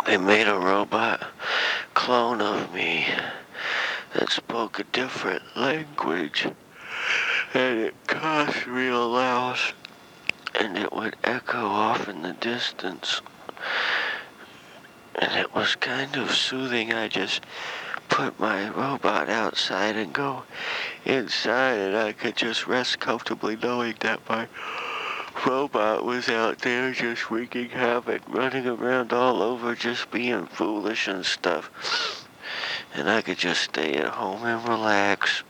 They made a robot clone of me that spoke a different language, and it cost real loss, and it would echo off in the distance. And it was kind of soothing. I just put my robot outside and go inside, and I could just rest comfortably knowing that my robot was out there just wreaking havoc, running around all over, just being foolish and stuff. And I could just stay at home and relax.